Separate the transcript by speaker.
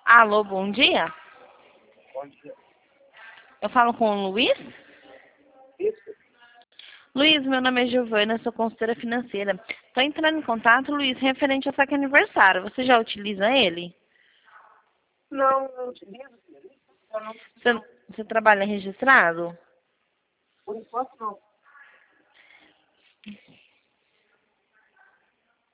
Speaker 1: Alô, bom dia.
Speaker 2: Bom dia.
Speaker 1: Eu falo com o Luiz?
Speaker 2: Isso?
Speaker 1: Luiz, meu nome é Giovana, sou consultora financeira. Estou entrando em contato, Luiz, referente ao saque aniversário. Você já utiliza ele?
Speaker 2: Não utilizo, filho. Eu não,
Speaker 1: Você trabalha registrado?
Speaker 2: por enquanto não.